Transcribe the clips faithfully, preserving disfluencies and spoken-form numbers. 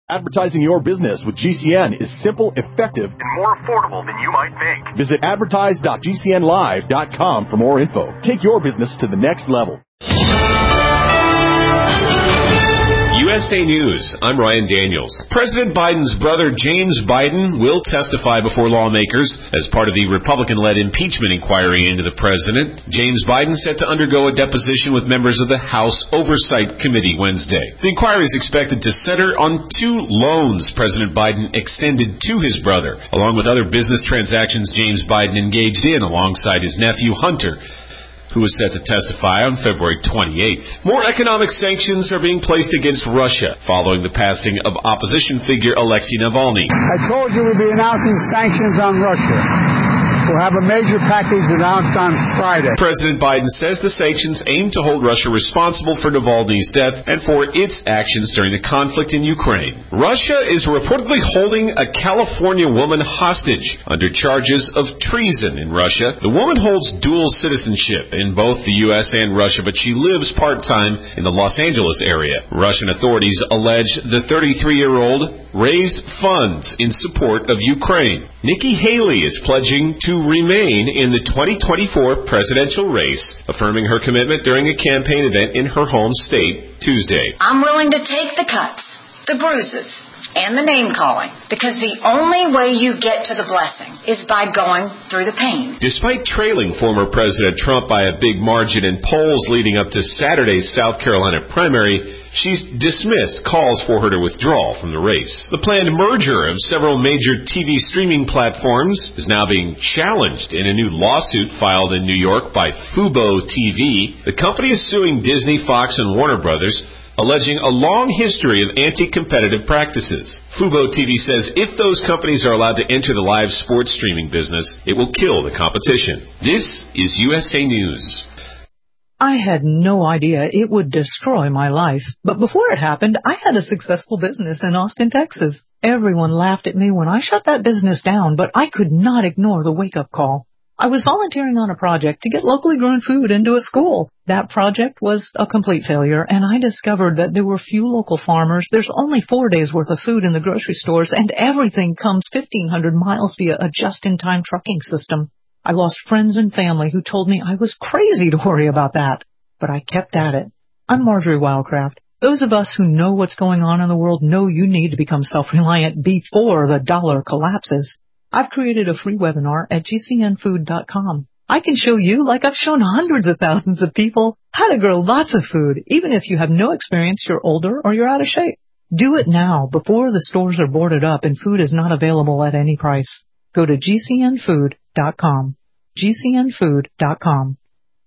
Advertising your business with G C N is simple, effective, and more affordable than you might think. Visit advertise dot g c n live dot com for more info. Take your business to the next level. U S A News, I'm Ryan Daniels. President Biden's brother James Biden will testify before lawmakers as part of the Republican-led impeachment inquiry into the president. James Biden set to undergo a deposition with members of the House Oversight Committee Wednesday. The inquiry is expected to center on two loans President Biden extended to his brother, along with other business transactions James Biden engaged in alongside his nephew Hunter, who is set to testify on February twenty-eighth. More economic sanctions are being placed against Russia following the passing of opposition figure Alexei Navalny. I told you we'd be announcing sanctions on Russia. We'll have a major package announced on Friday. President Biden says the sanctions aim to hold Russia responsible for Navalny's death and for its actions during the conflict in Ukraine. Russia is reportedly holding a California woman hostage under charges of treason in Russia. The woman holds dual citizenship in both the U S and Russia, but she lives part-time in the Los Angeles area. Russian authorities allege the thirty-three-year-old raised funds in support of Ukraine. Nikki Haley is pledging to remain in the twenty twenty-four presidential race, affirming her commitment during a campaign event in her home state Tuesday. I'm willing to take the cuts, the bruises, and the name-calling, because the only way you get to the blessing is by going through the pain. Despite trailing former President Trump by a big margin in polls leading up to Saturday's South Carolina primary, she's dismissed calls for her to withdraw from the race. The planned merger of several major T V streaming platforms is now being challenged in a new lawsuit filed in New York by Fubo T V. The company is suing Disney, Fox, and Warner Brothers, alleging a long history of anti-competitive practices. Fubo T V says if those companies are allowed to enter the live sports streaming business, it will kill the competition. This is U S A News. I had no idea it would destroy my life. But before it happened, I had a successful business in Austin, Texas. Everyone laughed at me when I shut that business down, but I could not ignore the wake-up call. I was volunteering on a project to get locally grown food into a school. That project was a complete failure, and I discovered that there were few local farmers. There's only four days' worth of food in the grocery stores, and everything comes fifteen hundred miles via a just-in-time trucking system. I lost friends and family who told me I was crazy to worry about that, but I kept at it. I'm Marjorie Wildcraft. Those of us who know what's going on in the world know you need to become self-reliant before the dollar collapses. I've created a free webinar at g c n food dot com. I can show you, like I've shown hundreds of thousands of people, how to grow lots of food, even if you have no experience, you're older, or you're out of shape. Do it now, before the stores are boarded up and food is not available at any price. Go to g c n food dot com. g c n food dot com.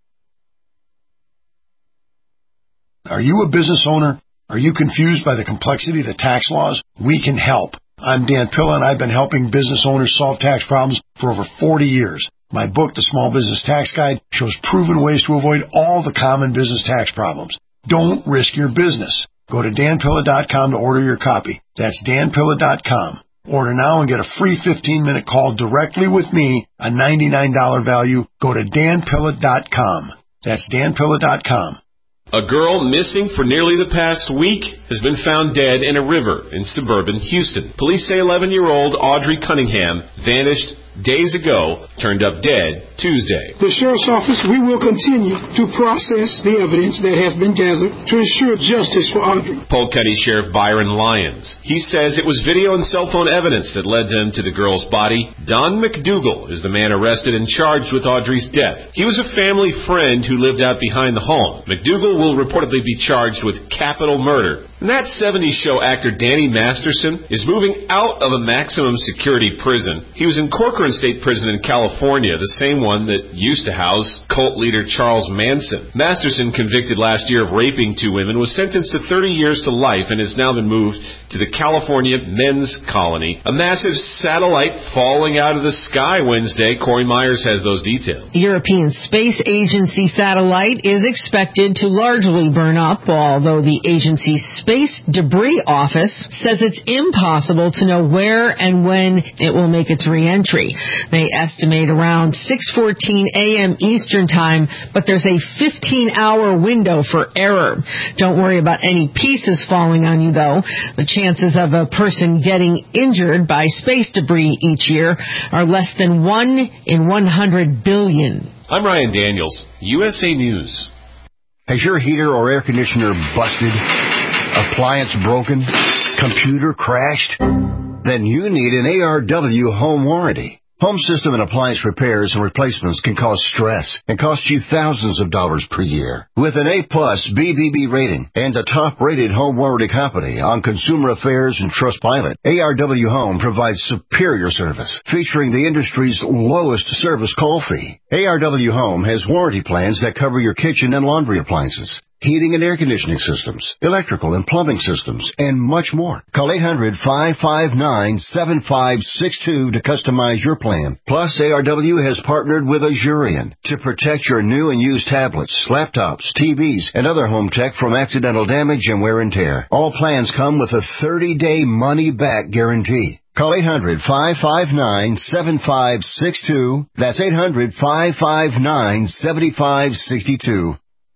Are you a business owner? Are you confused by the complexity of the tax laws? We can help. I'm Dan Pilla, and I've been helping business owners solve tax problems for over forty years. My book, The Small Business Tax Guide, shows proven ways to avoid all the common business tax problems. Don't risk your business. Go to dan pilla dot com to order your copy. That's dan pilla dot com. Order now and get a free fifteen-minute call directly with me, a ninety-nine dollars value. Go to dan pilla dot com. That's dan pilla dot com. A girl missing for nearly the past week has been found dead in a river in suburban Houston. Police say eleven-year-old Audrey Cunningham vanished days ago, turned up dead Tuesday. The Sheriff's Office, we will continue to process the evidence that has been gathered to ensure justice for Audrey. Polk County Sheriff Byron Lyons. He says it was video and cell phone evidence that led them to the girl's body. Don McDougal is the man arrested and charged with Audrey's death. He was a family friend who lived out behind the home. McDougal will reportedly be charged with capital murder. And that seventies show actor Danny Masterson is moving out of a maximum security prison. He was in Corcoran State Prison in California, the same one that used to house cult leader Charles Manson. Masterson, convicted last year of raping two women, was sentenced to thirty years to life and has now been moved to the California Men's Colony. A massive satellite falling out of the sky Wednesday. Corey Myers has those details. The European Space Agency satellite is expected to largely burn up, although the agency's Space Debris Office says it's impossible to know where and when it will make its reentry. They estimate around six fourteen a.m. Eastern Time, but there's a fifteen-hour window for error. Don't worry about any pieces falling on you, though. The chances of a person getting injured by space debris each year are less than one in one hundred billion. I'm Ryan Daniels, U S A News. Has your heater or air conditioner busted? Appliance broken? Computer crashed? Then you need an A R W home warranty. Home system and appliance repairs and replacements can cause stress and cost you thousands of dollars per year. With an A-plus B B B rating and a top-rated home warranty company on Consumer Affairs and Trustpilot, A R W Home provides superior service, featuring the industry's lowest service call fee. A R W Home has warranty plans that cover your kitchen and laundry appliances, heating and air conditioning systems, electrical and plumbing systems, and much more. Call eight hundred, five five nine, seven five six two to customize your plan. Plus, A R W has partnered with Azurion to protect your new and used tablets, laptops, T Vs, and other home tech from accidental damage and wear and tear. All plans come with a thirty-day money-back guarantee. Call eight hundred, five five nine, seven five six two. That's eight hundred, five five nine, seven five six two.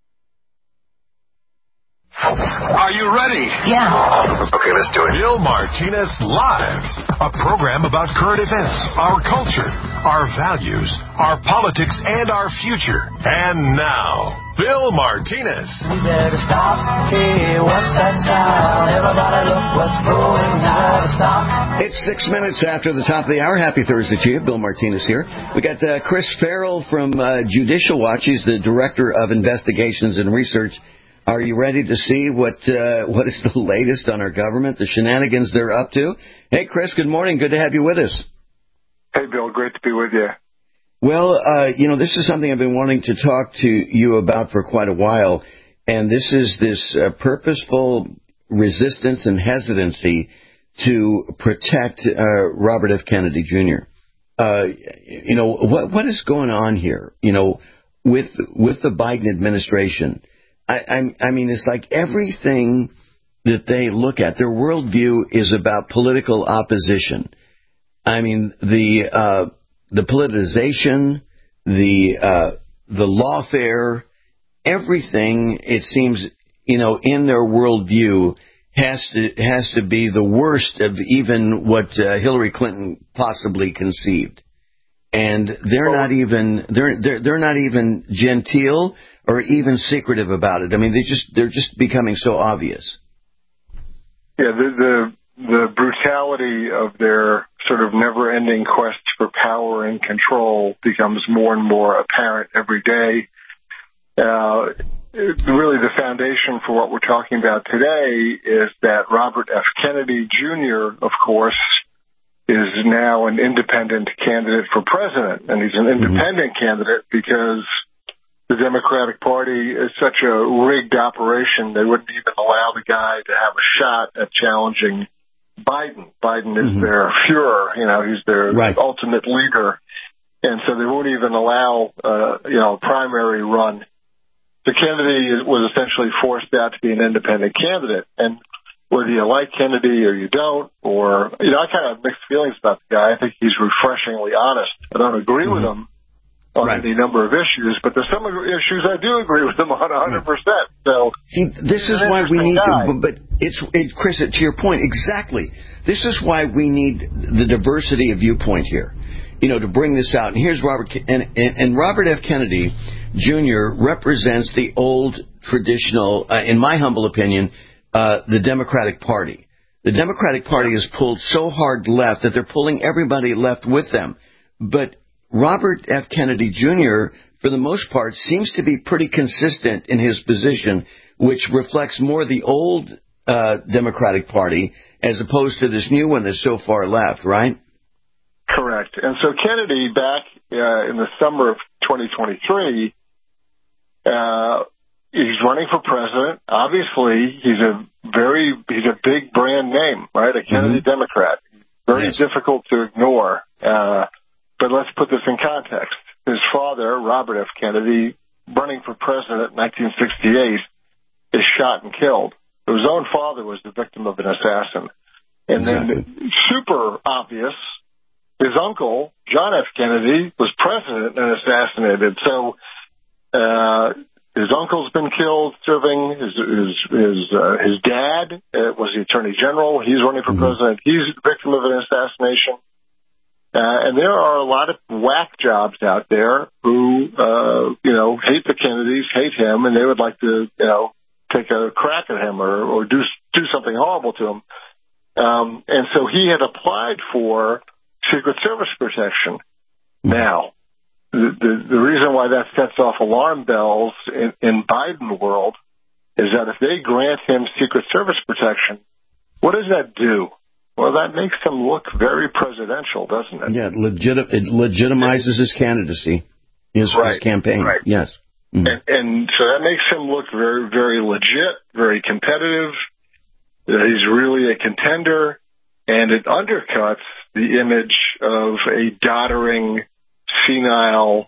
Are you ready? Yeah. Okay, let's do it. Bill Martinez Live, a program about current events, our culture, our values, our politics, and our future. And now, Bill Martinez. We better stop. Hey, what's that sound? Everybody look what's going on. Stop. It's six minutes after the top of the hour. Happy Thursday to you. Bill Martinez here. We got uh, Chris Farrell from uh, Judicial Watch. He's the Director of Investigations and Research. Are you ready to see what uh, what is the latest on our government, the shenanigans they're up to? Hey, Chris, good morning. Good to have you with us. Hey, Bill. Great to be with you. Well, uh, you know, this is something I've been wanting to talk to you about for quite a while, and this is this uh, purposeful resistance and hesitancy to protect uh, Robert F. Kennedy, Junior Uh, you know, what what is going on here, you know, with with the Biden administration? I, I, I mean, it's like everything that they look at, their worldview is about political opposition. I mean, the uh, the politicization, the uh, the lawfare, everything, it seems, you know, in their worldview has to has to be the worst of even what uh, Hillary Clinton possibly conceived. And they're not even they're they're they're not even genteel or even secretive about it. I mean, they just they're just becoming so obvious. Yeah, the the, the brutality of their sort of never-ending quest for power and control becomes more and more apparent every day. Uh, it, really, the foundation for what we're talking about today is that Robert F. Kennedy, Junior, of course, is now an independent candidate for president, and he's an independent mm-hmm. candidate because the Democratic Party is such a rigged operation, they wouldn't even allow the guy to have a shot at challenging Biden. Biden is mm-hmm. their Führer, you know, he's their right. ultimate leader, and so they won't even allow, uh, you know, a primary run. So Kennedy was essentially forced out to be an independent candidate, and whether you like Kennedy or you don't, or, you know, I kind of have mixed feelings about the guy. I think he's refreshingly honest. I don't agree mm-hmm. with him on right. any number of issues, but there's some issues I do agree with him on one hundred percent. So, see, this is why we need guy. to, but it's, it, Chris, to your point, exactly. This is why we need the diversity of viewpoint here, you know, to bring this out. And here's Robert, and, and, and Robert F. Kennedy, Junior represents the old traditional, uh, in my humble opinion, Uh, the Democratic Party. The Democratic Party has pulled so hard left that they're pulling everybody left with them. But Robert F. Kennedy, Junior, for the most part, seems to be pretty consistent in his position, which reflects more the old uh, Democratic Party as opposed to this new one that's so far left, right? Correct. And so Kennedy, back uh, in the summer of twenty twenty-three, uh, he's running for president. Obviously, he's a very, he's a big brand name, right? A Kennedy mm-hmm. Democrat. Very yes. difficult to ignore. Uh, but let's put this in context. His father, Robert F. Kennedy, running for president in nineteen sixty-eight, is shot and killed. It So his own father was the victim of an assassin. And exactly. then super obvious, his uncle, John F. Kennedy, was president and assassinated. So uh, his uncle's been killed serving. His his his, uh, his dad uh, was the attorney general. He's running for mm-hmm. president. He's the victim of an assassination. Uh, and there are a lot of whack jobs out there who, uh, you know, hate the Kennedys, hate him, and they would like to, you know, take a crack at him or, or do do something horrible to him. Um, and so he had applied for Secret Service protection. Now, the, the, the reason why that sets off alarm bells in, in Biden world is that if they grant him Secret Service protection, what does that do? Well, that makes him look very presidential, doesn't it? Yeah, it, legit- it legitimizes his candidacy, his, right. his campaign. Right. Yes. Mm-hmm. And, and so that makes him look very, very legit, very competitive. Uh, he's really a contender, and it undercuts the image of a doddering, senile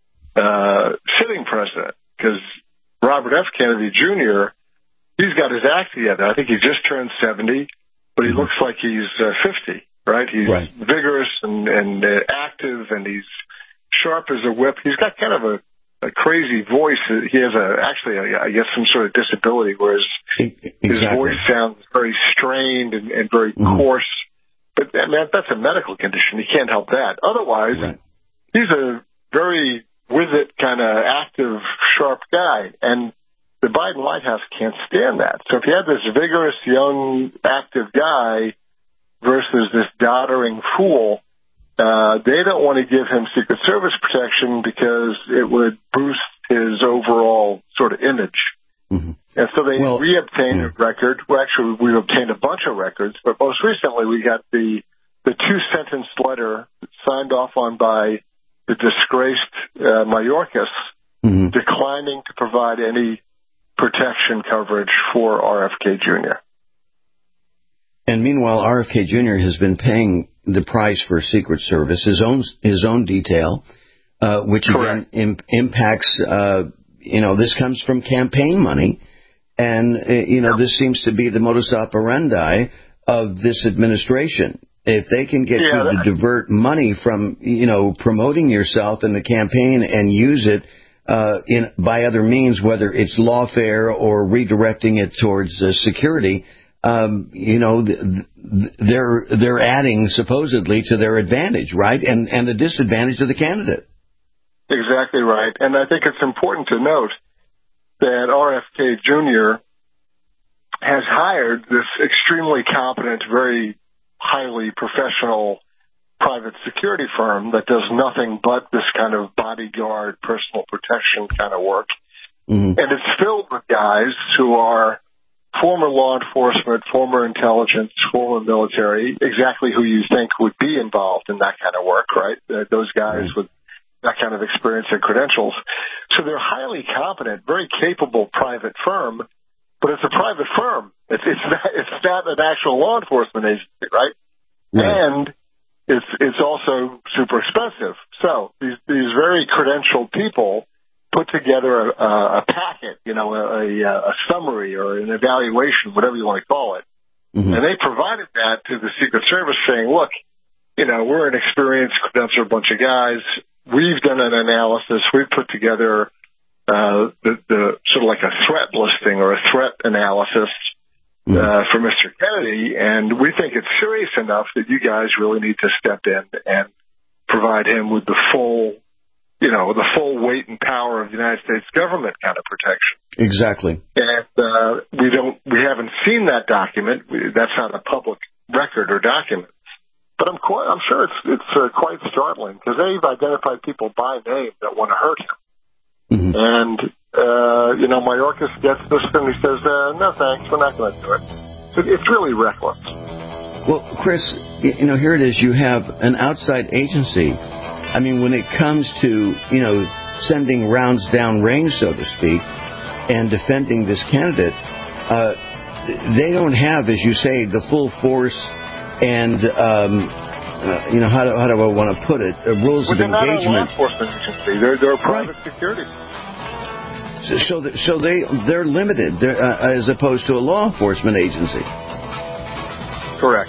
uh, sitting president. Because Robert F. Kennedy Junior, he's got his act together. I think he just turned seventy. But he mm-hmm. looks like he's uh, fifty, right? He's right. vigorous and, and uh, active, and he's sharp as a whip. He's got kind of a, a crazy voice. He has a actually, a, I guess, some sort of disability, whereas exactly. his voice sounds very strained and, and very mm-hmm. coarse. But I mean, that's a medical condition. He can't help that. Otherwise, right. he's a very with-it kind of active, sharp guy, and the Biden White House can't stand that. So if you have this vigorous, young, active guy versus this doddering fool, uh, they don't want to give him Secret Service protection because it would boost his overall sort of image. Mm-hmm. And so they well, re-obtained yeah. a record. Well, actually, we obtained a bunch of records, but most recently we got the the two-sentence letter signed off on by the disgraced uh, Mayorkas mm-hmm. declining to provide any protection coverage for R F K Junior And meanwhile, R F K Junior has been paying the price for Secret Service, his own his own detail, uh, which Correct. again im- impacts. Uh, you know, this comes from campaign money, and uh, you know, this seems to be the modus operandi of this administration. If they can get yeah, you to divert money from, you know, promoting yourself in the campaign and use it uh, in by other means, whether it's lawfare or redirecting it towards uh, security, um, you know, th- th- they're they're adding supposedly to their advantage, right, and and the disadvantage of the candidate. Exactly right, and I think it's important to note that R F K Junior has hired this extremely competent, very highly professional private security firm that does nothing but this kind of bodyguard, personal protection kind of work. Mm-hmm. And it's filled with guys who are former law enforcement, former intelligence, former military, exactly who you think would be involved in that kind of work, right? Uh, those guys mm-hmm. with that kind of experience and credentials. So they're highly competent, very capable private firm, but it's a private firm. It's it's not, it's not an actual law enforcement agency, right? right? And it's it's also super expensive. So these these very credentialed people put together a, a packet, you know, a, a summary or an evaluation, whatever you want to call it, mm-hmm. and they provided that to the Secret Service, saying, "Look, you know, we're an experienced, credentialed bunch of guys. We've done an analysis. We've put together." Uh, the, the sort of like a threat listing or a threat analysis uh, mm. for Mister Kennedy, and we think it's serious enough that you guys really need to step in and provide him with the full, you know, the full weight and power of the United States government kind of protection. Exactly. And uh, we don't, we haven't seen that document. We, that's not a public record or document. But I'm quite, I'm sure it's it's uh, quite startling because they've identified people by name that want to hurt him. Mm-hmm. And, uh, you know, Mayorkas gets this and he says, uh, no, thanks, we're not going to do it. it. It's really reckless. Well, Chris, you know, here it is. You have an outside agency. I mean, when it comes to, you know, sending rounds down range, so to speak, and defending this candidate, uh, they don't have, as you say, the full force and, um, Uh, you know, how do, how do I want to put it? Uh, rules well, of engagement. They're not a law enforcement agency. They're, they're a private right. security. So, th- so they they're limited they're, uh, as opposed to a law enforcement agency. Correct.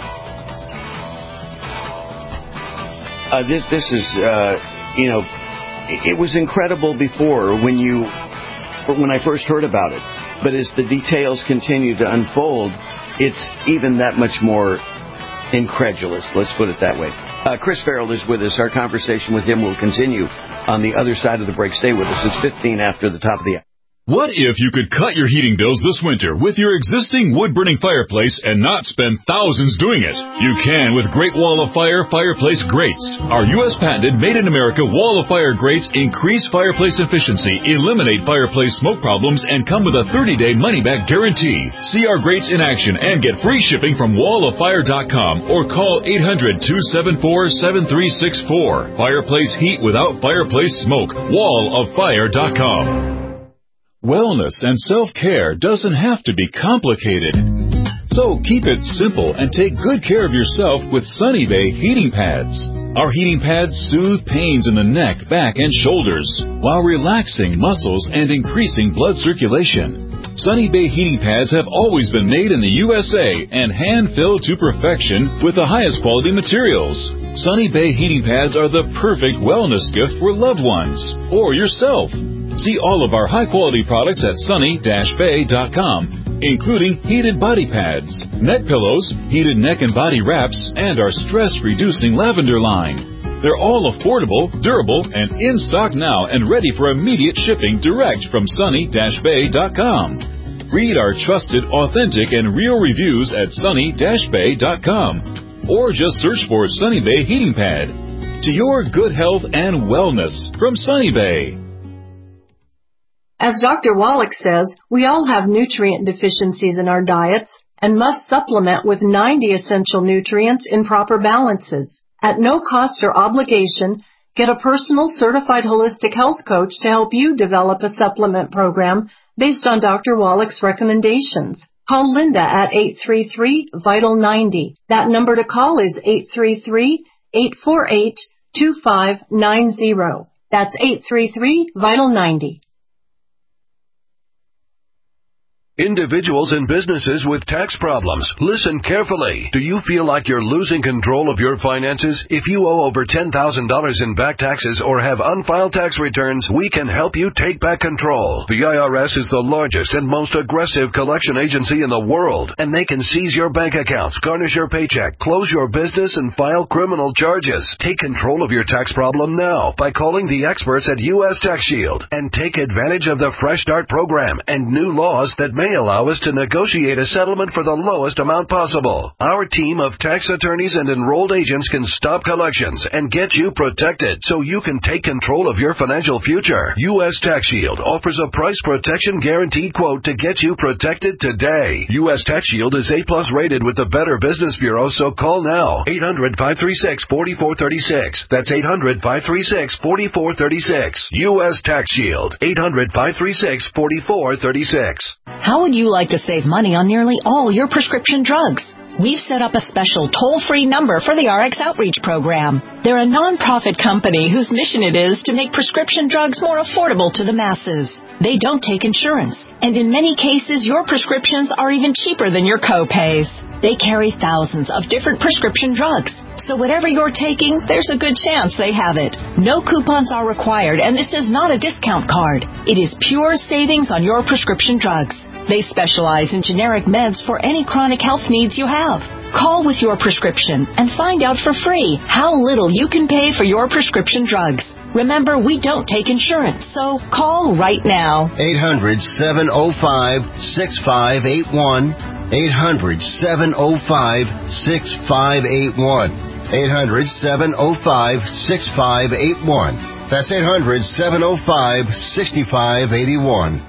Uh, this this is uh, you know, it, it was incredible before when you when I first heard about it, but as the details continue to unfold, it's even that much more incredulous. Let's put it that way. Uh, Chris Farrell is with us. Our conversation with him will continue on the other side of the break. Stay with us. It's fifteen after the top of the hour. What if you could cut your heating bills this winter with your existing wood-burning fireplace and not spend thousands doing it? You can with Great Wall of Fire Fireplace Grates. Our U S patented made-in-America Wall of Fire grates increase fireplace efficiency, eliminate fireplace smoke problems, and come with a thirty-day money-back guarantee. See our grates in action and get free shipping from wall of fire dot com or call eight hundred, two seven four, seven three six four. Fireplace heat without fireplace smoke. wall of fire dot com. Wellness and self-care doesn't have to be complicated. So keep it simple and take good care of yourself with Sunny Bay heating pads. Our heating pads soothe pains in the neck, back, and shoulders while relaxing muscles and increasing blood circulation. Sunny Bay heating pads have always been made in the U S A and hand-filled to perfection with the highest quality materials. Sunny Bay heating pads are the perfect wellness gift for loved ones or yourself. See all of our high-quality products at sunny dash bay dot com, including heated body pads, neck pillows, heated neck and body wraps, and our stress-reducing lavender line. They're all affordable, durable, and in stock now and ready for immediate shipping direct from sunny dash bay dot com. Read our trusted, authentic, and real reviews at sunny dash bay dot com, or just search for Sunny Bay Heating Pad. To your good health and wellness from Sunny Bay. As Doctor Wallach says, we all have nutrient deficiencies in our diets and must supplement with ninety essential nutrients in proper balances. At no cost or obligation, get a personal certified holistic health coach to help you develop a supplement program based on Doctor Wallach's recommendations. Call Linda at eight three three, vital ninety. That number to call is eight three three, eight four eight, two five nine zero. That's eight three three, vital ninety. Individuals and businesses with tax problems, listen carefully. Do you feel like you're losing control of your finances? If you owe over ten thousand dollars in back taxes or have unfiled tax returns, we can help you take back control. The I R S is the largest and most aggressive collection agency in the world, and they can seize your bank accounts, garnish your paycheck, close your business, and file criminal charges. Take control of your tax problem now by calling the experts at U S Tax Shield and take advantage of the Fresh Start program and new laws that may allow us to negotiate a settlement for the lowest amount possible. Our team of tax attorneys and enrolled agents can stop collections and get you protected so you can take control of your financial future. U S Tax Shield offers a price protection guaranteed quote to get you protected today. U S Tax Shield is A plus rated with the Better Business Bureau, so call now. eight hundred, five three six, four four three six. That's eight hundred, five three six, four four three six. U S Tax Shield. eight hundred, five three six, four four three six. How would you like to save money on nearly all your prescription drugs? We've set up a special toll-free number for the R X Outreach Program. They're a nonprofit company whose mission it is to make prescription drugs more affordable to the masses. They don't take insurance, and in many cases, your prescriptions are even cheaper than your co-pays. They carry thousands of different prescription drugs, so whatever you're taking, there's a good chance they have it. No coupons are required, and this is not a discount card. It is pure savings on your prescription drugs. They specialize in generic meds for any chronic health needs you have. Call with your prescription and find out for free how little you can pay for your prescription drugs. Remember, we don't take insurance, so call right now. eight hundred, seven oh five, six five eight one. eight hundred, seven oh five, six five eight one. eight hundred, seven oh five, six five eight one. That's eight hundred, seven oh five, six five eight one.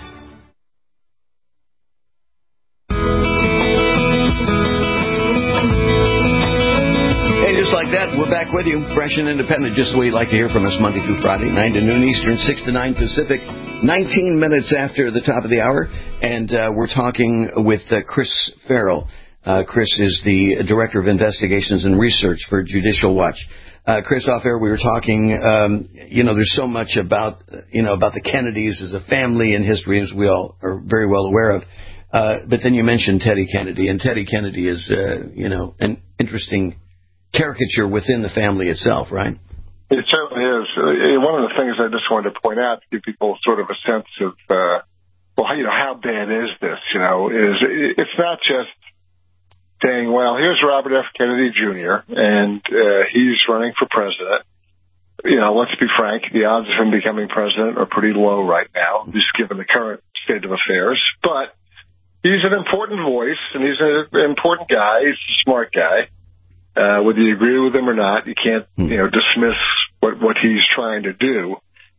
Just like that, we're back with you, fresh and independent, just the way you like to hear from us Monday through Friday, nine to noon Eastern, six to nine Pacific, nineteen minutes after the top of the hour, and uh, we're talking with uh, Chris Farrell. Uh, Chris is the Director of Investigations and Research for Judicial Watch. Uh, uh, Chris, off air, we were talking, um, you know, there's so much about, you know, about the Kennedys as a family in history, as we all are very well aware of. Uh, but then you mentioned Teddy Kennedy, and Teddy Kennedy is, uh, you know, an interesting caricature within the family itself, right? It certainly is. One of the things I just wanted to point out to give people sort of a sense of, uh, well, you know, how bad is this, you know, is it's not just saying, well, here's Robert F. Kennedy Junior, and uh, he's running for president. You know, let's be frank, the odds of him becoming president are pretty low right now, just given the current state of affairs. But he's an important voice, and he's an important guy. He's a smart guy. Uh, whether you agree with him or not, you can't, you know, dismiss what, what he's trying to do.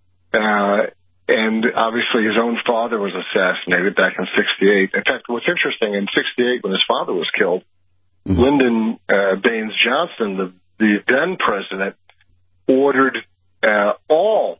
Uh, and obviously his own father was assassinated back in sixty-eight. In fact, what's interesting, in sixty-eight, when his father was killed, mm-hmm. Lyndon uh, Baines Johnson, the, the then president, ordered uh, all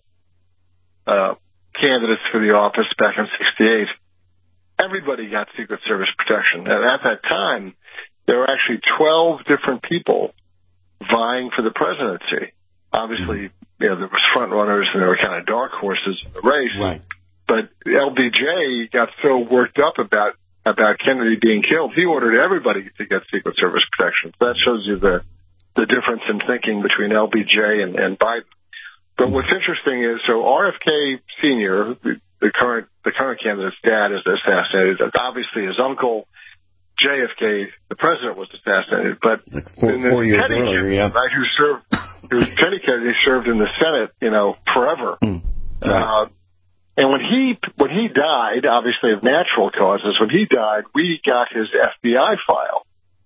uh, candidates for the office back in sixty-eight. Everybody got Secret Service protection. And at that time, there were actually twelve different people vying for the presidency. Obviously, you know, there was front runners and there were kind of dark horses in the race. Right. But L B J got so worked up about about Kennedy being killed, he ordered everybody to get Secret Service protection. So that shows you the the difference in thinking between L B J and, and Biden. But what's interesting is, so R F K Senior, the, the current the current candidate's dad, is assassinated. Obviously, his uncle J F K, the president, was assassinated. But like four, four years Teddy earlier, Kennedy, yeah. right, who served, who Teddy Kennedy served in the Senate, you know, forever. Mm, right. uh, and when he when he died, obviously of natural causes, when he died, we got his F B I file,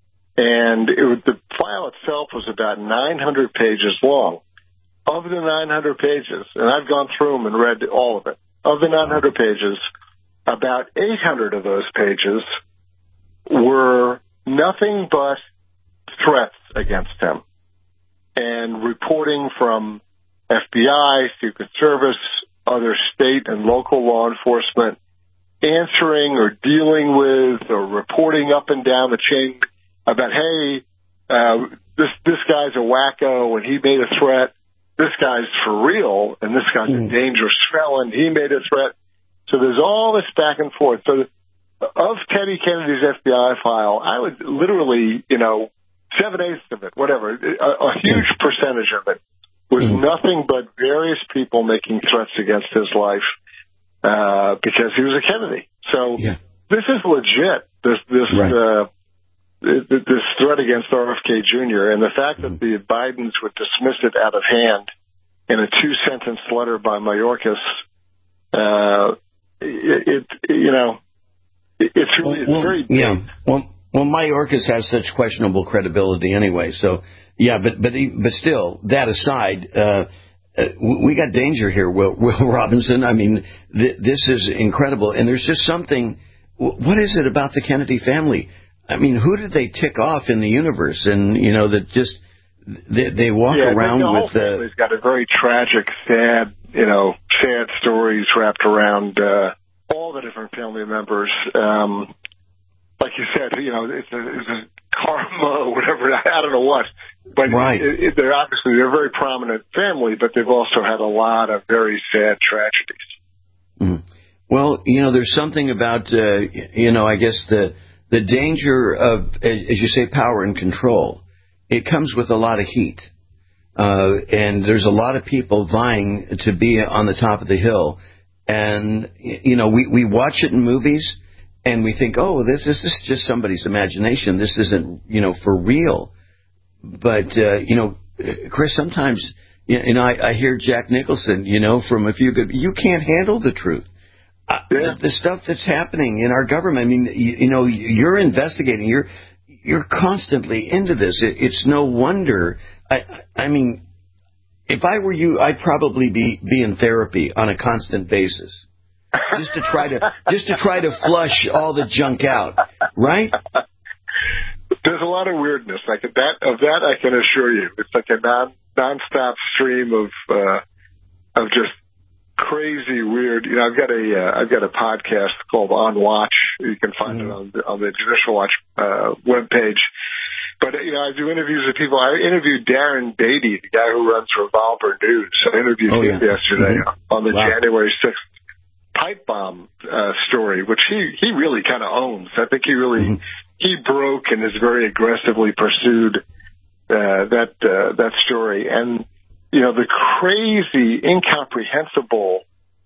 and it was, the file itself was about nine hundred pages long. Of the nine hundred pages, and I've gone through them and read all of it. Of the nine hundred pages, about eight hundred of those pages were nothing but threats against him, and reporting from F B I, Secret Service, other state and local law enforcement, answering or dealing with or reporting up and down the chain about, hey, uh, this this guy's a wacko and he made a threat. This guy's for real, and this guy's mm. a dangerous felon. He made a threat. So there's all this back and forth. So of Teddy Kennedy's F B I file, I would literally, you know, seven-eighths of it, whatever, a, a huge percentage of it was mm. nothing but various people making threats against his life uh, because he was a Kennedy. So yeah. This is legit, this this right. uh, this threat against R F K Junior, and the fact that the Bidens would dismiss it out of hand in a two-sentence letter by Mayorkas, uh, it, it, you know, it, it's really it's well, very big. Yeah. Well, well, Mayorkas has such questionable credibility anyway. So, yeah, but but but still, that aside, uh, uh, we got danger here, Will, Will Robinson. I mean, th- this is incredible, and there's just something. What is it about the Kennedy family? I mean, who did they tick off in the universe? And, you know, that just, they, they walk yeah, around the with... Yeah, the whole family's got a very tragic, sad, you know, sad stories wrapped around uh, all the different family members. Um, like you said, you know, it's a, it's a karma or whatever, I don't know what. But right. it, it, they're obviously, they're a very prominent family, but they've also had a lot of very sad tragedies. Mm. Well, you know, there's something about, uh, you know, I guess the... The danger of, as you say, power and control, it comes with a lot of heat. Uh, and there's a lot of people vying to be on the top of the hill. And, you know, we, we watch it in movies and we think, oh, this, this is just somebody's imagination. This isn't, you know, for real. But, uh, you know, Chris, sometimes, you know, I, I hear Jack Nicholson, you know, from A Few Good, you can't handle the truth. Uh, yeah. the, the stuff that's happening in our government. I mean, you, you know, you're investigating. You're you're constantly into this. It, it's no wonder. I, I mean, if I were you, I'd probably be be in therapy on a constant basis, just to try to just to try to flush all the junk out. Right? There's a lot of weirdness. Like that of that, I can assure you. It's like a non nonstop stream of uh, of just. Crazy, weird. You know, I've got a uh, I've got a podcast called On Watch. You can find mm-hmm. it on the, on the Judicial Watch uh, webpage, But, you know, I do interviews with people. I interviewed Darren Beatty, the guy who runs Revolver News. I interviewed oh, him yeah. yesterday mm-hmm. on the wow. January sixth pipe bomb uh, story, which he, he really kind of owns. I think he really, mm-hmm. he broke and has very aggressively pursued uh, that uh, that story. And, you know, the crazy, incomprehensible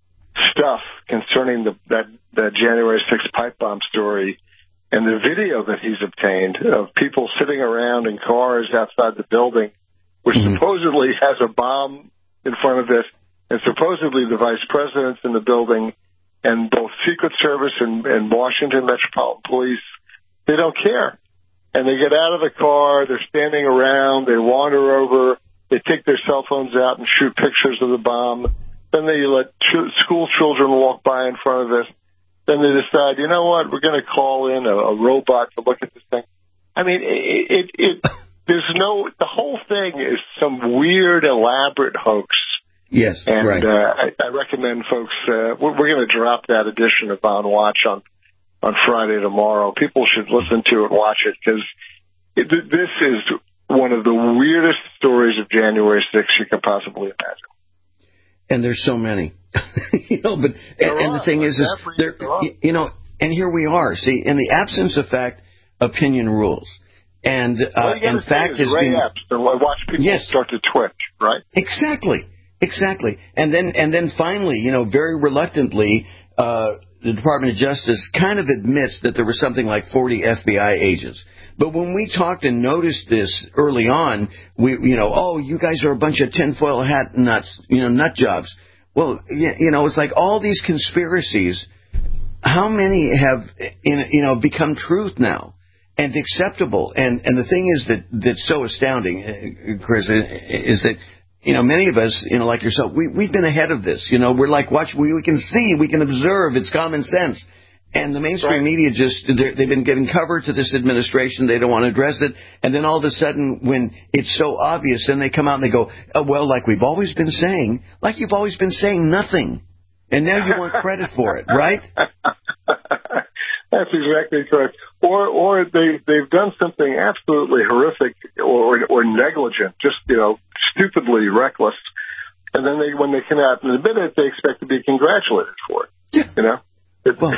stuff concerning the, that, that January sixth pipe bomb story and the video that he's obtained of people sitting around in cars outside the building, which mm-hmm. supposedly has a bomb in front of it, and supposedly the vice president's in the building, and both Secret Service and, and Washington Metropolitan Police, they don't care. And they get out of the car, they're standing around, they wander over, they take their cell phones out and shoot pictures of the bomb. Then they let ch- school children walk by in front of it. Then they decide, you know what, we're going to call in a, a robot to look at this thing. I mean, it, it, it, there's no, the whole thing is some weird, elaborate hoax. Yes, and right. uh, I, I recommend folks, uh, we're, we're going to drop that edition of On Watch on, on Friday tomorrow. People should listen to it, watch it, because it, this is one of the weirdest stories of January sixth you could possibly imagine. And there's so many, you know, but, and, and the thing is, is there, you know, and here we are. See, in the absence of fact, opinion rules. And, uh, and fact is being, watch people yes. start to twitch, right? Exactly. Exactly. And then, and then finally, you know, very reluctantly, uh, the Department of Justice kind of admits that there were something like forty F B I agents. But when we talked and noticed this early on, we, you know, oh, you guys are a bunch of tinfoil hat nuts, you know, nut jobs. Well, you know, it's like all these conspiracies, how many have, you know, become truth now and acceptable? And, and the thing is that, that's so astounding, Chris, is that, you know, many of us, you know, like yourself, we, we've been ahead of this. You know, we're like, watch, we, we can see, we can observe, it's common sense. And the mainstream right. media just, they've been giving cover to this administration. They don't want to address it. And then all of a sudden, when it's so obvious, then they come out and they go, oh, well, like we've always been saying, like you've always been saying nothing. And now you want credit for it, right? That's exactly correct. Or, or they, they've done something absolutely horrific or, or negligent, just, you know, stupidly reckless. And then they, when they come out and admit it, they expect to be congratulated for it. Yeah. You know? Well,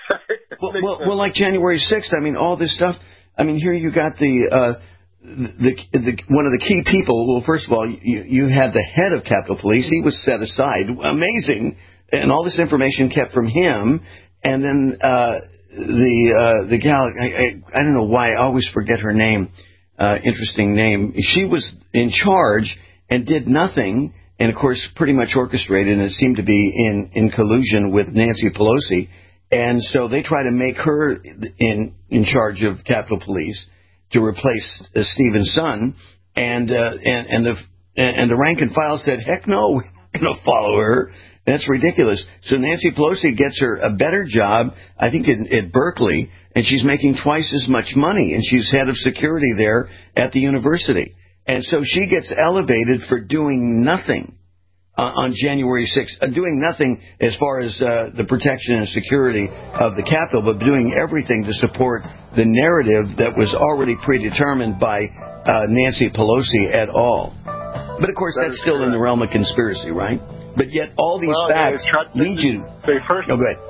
well, well, well, like January sixth, I mean, all this stuff. I mean, here you got the, uh, the, the, one of the key people. Well, first of all, you, you had the head of Capitol Police. He was set aside. Amazing. And all this information kept from him. And then, uh, the, uh, the gal, I, I, I don't know why, I always forget her name. Uh, interesting name. She was in charge and did nothing. And, of course, pretty much orchestrated, and it seemed to be in, in collusion with Nancy Pelosi. And so they try to make her in in charge of Capitol Police to replace uh, Stephen Son. And, uh, and, and, the, and the rank and file said, heck no, we're not going to follow her. That's ridiculous. So Nancy Pelosi gets her a better job, I think, in, at Berkeley, and she's making twice as much money. And she's head of security there at the university. And so she gets elevated for doing nothing uh, on January sixth, uh, doing nothing as far as uh, the protection and security of the Capitol, but doing everything to support the narrative that was already predetermined by uh, Nancy Pelosi et al. But, of course, that that's still correct. In the realm of conspiracy, right? But yet all these well, facts they, lead you... They first, oh, go ahead.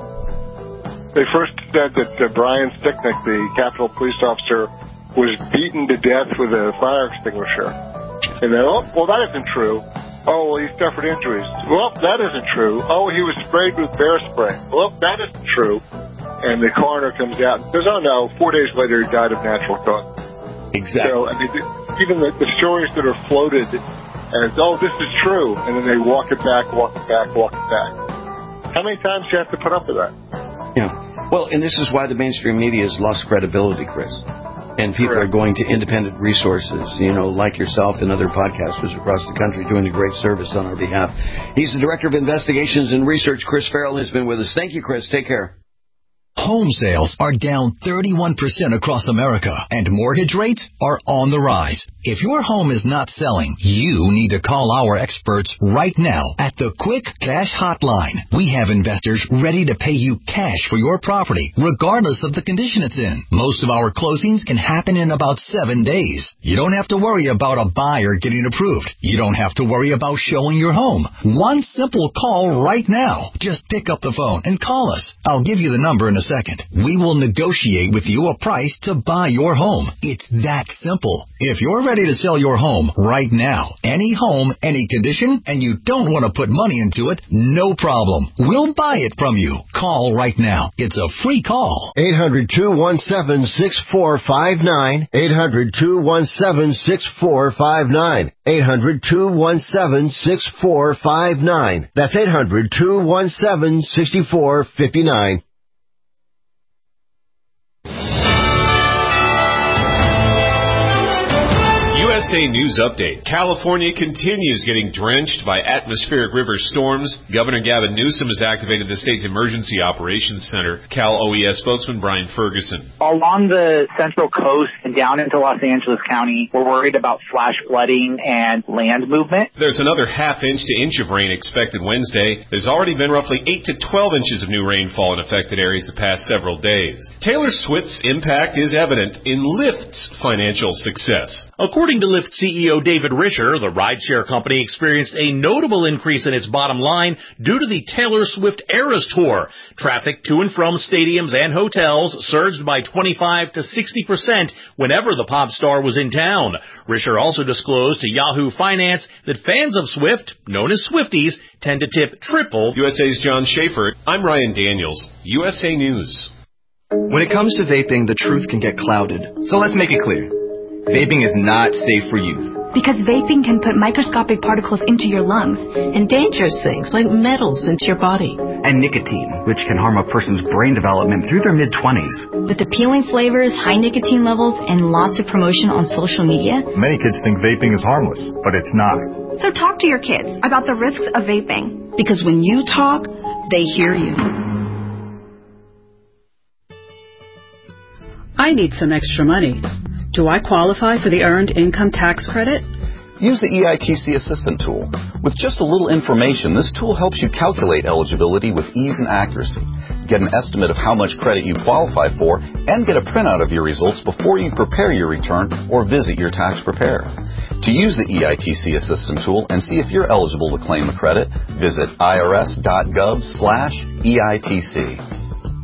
They first said that uh, Brian Sticknick, the Capitol police officer, was beaten to death with a fire extinguisher. And then, oh, well, that isn't true. Oh, well, he suffered injuries. Well, that isn't true. Oh, he was sprayed with bear spray. Well, that isn't true. And the coroner comes out and says, oh, no, four days later he died of natural causes. Exactly. So, I mean, even the, the stories that are floated as, oh, this is true, and then they walk it back, walk it back, walk it back. How many times do you have to put up with that? Yeah. Well, and this is why the mainstream media has lost credibility, Chris. And people Correct. Are going to independent resources, you know, like yourself and other podcasters across the country doing a great service on our behalf. He's the Director of Investigations and Research. Chris Farrell has been with us. Thank you, Chris. Take care. Home sales are down thirty-one percent across America, and mortgage rates are on the rise. If your home is not selling, you need to call our experts right now at the Quick Cash Hotline. We have investors ready to pay you cash for your property, regardless of the condition it's in. Most of our closings can happen in about seven days. You don't have to worry about a buyer getting approved. You don't have to worry about showing your home. One simple call right now. Just pick up the phone and call us. I'll give you the number in a second. We will negotiate with you a price to buy your home. It's that simple. If you're ready to sell your home right now, any home, any condition, and you don't want to put money into it, no problem. We'll buy it from you. Call right now. It's a free call. eight hundred, two one seven, six four five nine. eight hundred, two one seven, six four five nine. eight hundred, two one seven, six four five nine. That's eight hundred, two one seven, six four five nine. U S A News Update. California continues getting drenched by atmospheric river storms. Governor Gavin Newsom has activated the state's Emergency Operations Center. Cal O E S spokesman Brian Ferguson. Along the central coast and down into Los Angeles County, we're worried about flash flooding and land movement. There's another half inch to inch of rain expected Wednesday. There's already been roughly eight to twelve inches of new rainfall in affected areas the past several days. Taylor Swift's impact is evident in Lyft's financial success. According to Lyft C E O David Risher, the rideshare company experienced a notable increase in its bottom line due to the Taylor Swift Eras Tour. Traffic to and from stadiums and hotels surged by twenty-five to sixty percent whenever the pop star was in town. Risher also disclosed to Yahoo Finance that fans of Swift, known as Swifties, tend to tip triple. U S A's John Schaefer. I'm Ryan Daniels. U S A News. When it comes to vaping, the truth can get clouded. So let's make it clear. Vaping is not safe for youth. Because vaping can put microscopic particles into your lungs. And dangerous things like metals into your body. And nicotine, which can harm a person's brain development through their mid-twenties. With appealing flavors, high nicotine levels, and lots of promotion on social media. Many kids think vaping is harmless, but it's not. So talk to your kids about the risks of vaping. Because when you talk, they hear you. I need some extra money. Do I qualify for the Earned Income Tax Credit? Use the E I T C Assistant tool. With just a little information, this tool helps you calculate eligibility with ease and accuracy. Get an estimate of how much credit you qualify for, and get a printout of your results before you prepare your return or visit your tax preparer. To use the E I T C Assistant tool and see if you're eligible to claim a credit, visit irs.gov slash EITC.